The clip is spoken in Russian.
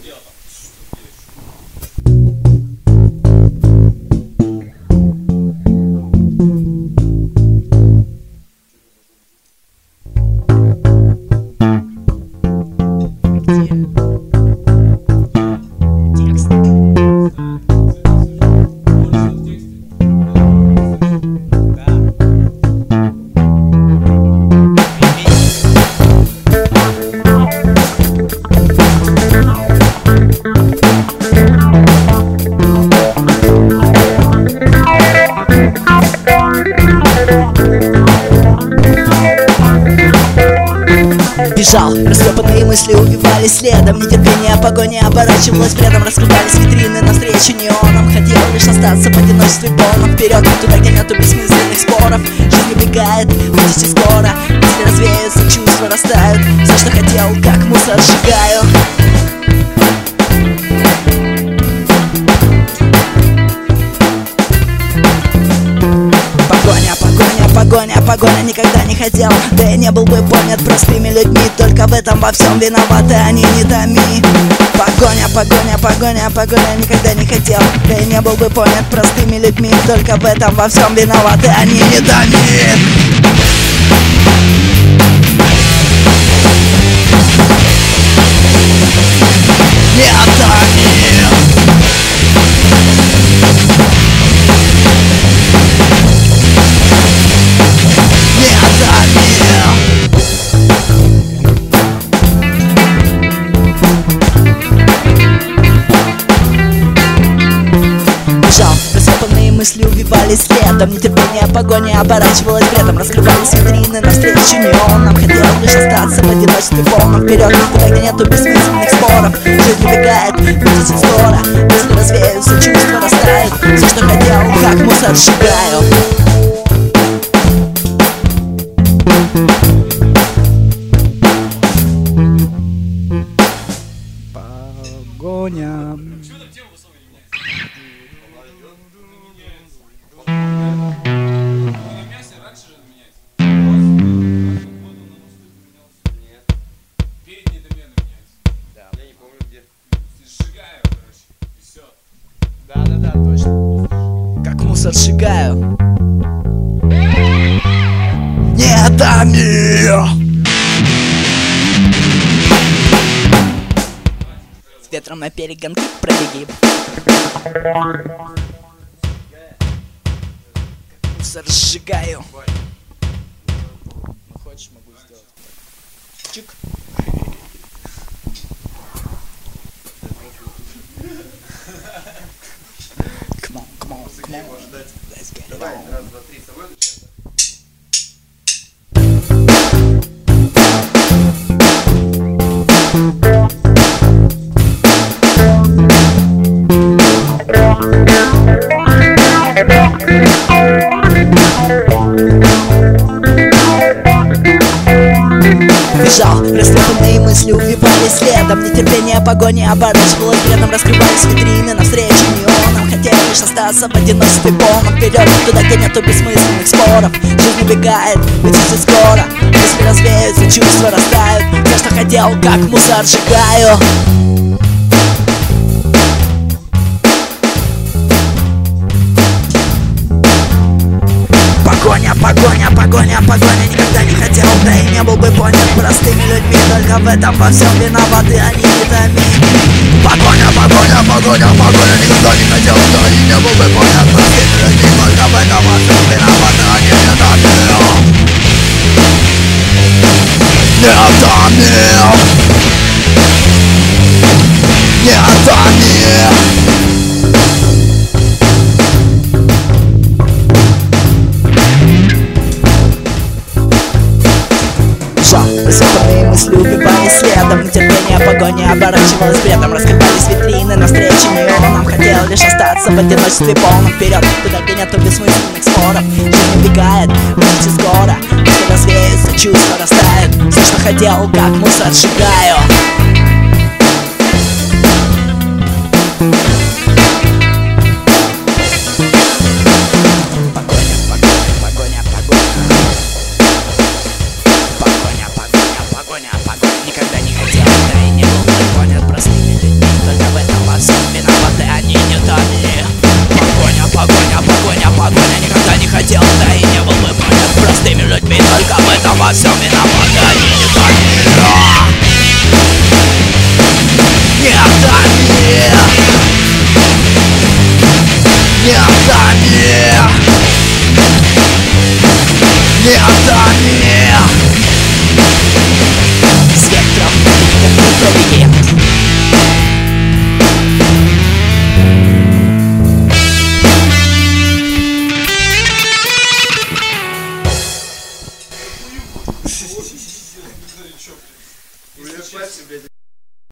Бежал, растрепанные мысли убивались следом. Нетерпение погони оборачивалось бредом. Раскрывались витрины навстречу неоном. Хотел лишь остаться в одиночестве полном. Вперед, туда, где нету бессмысленных споров. Жизнь убегает, будете скоро. Мысли развеются, чувства растают. Все, что хотел, как мусор сжигаю. Погоня, никогда не хотел, да и не был бы понят простыми людьми. Только в этом во всем виноваты они, не томи. Погоня, никогда не хотел, да и не был бы понят простыми людьми. Только в этом во всем виноваты они, не томи. Не томи. Бежал, рассыпанные мысли убивались следом. Нетерпение погони оборачивалось бредом. Раскрывались витрины навстречу неоном. Хотел лишь остаться в одиночестве полном. Вперед, туда, где нету бессмысленных споров. Жизнь убегает, будете скоро. Мысли развеются, чувства растают. Все, что хотел, как мусор сжигаю. Погоня. Да, точно. Как мусор сжигаю. Не томи. С ветром на перегонки пробеги. Как мусор сжигаю. Ну, хочешь, могу сделать. Чик. Come on. Let's get it on. Раз, два, три, с тобой начнем. Бежал, растрепанные мысли убивались следом. Нетерпение погони оборачивалось бредом. Раскрывались витрины навстречу неоном. Хотел лишь остаться в одиночестве полном. Вперед, туда, где нету бессмысленных споров. Жизнь убегает, будете скоро. Мысли развеются, чувства растают. Все, что хотел, как мусор сжигаю. Погоня, никогда не хотел, да и не был бы понят простыми людьми. Только в этом во всем виноваты они, не томи. Погоня, никогда не хотел, да и не был бы понят простыми людьми. Только в этом во всем виноваты они, не томи. Не томи. Рассыпанные мысли убивались следом. Нетерпение погони оборачивалось бредом. Раскрывались витрины навстречу неоном. Хотел лишь остаться в одиночестве полном. Вперед, туда, где нету бессмысленных споров. Жизнь убегает, будете скоро. Мысли развеются, чувства растают. Все, что хотел, как мусор сжигаю. Никогда не хотел, да и не был бы понят простыми людьми. Не отдам.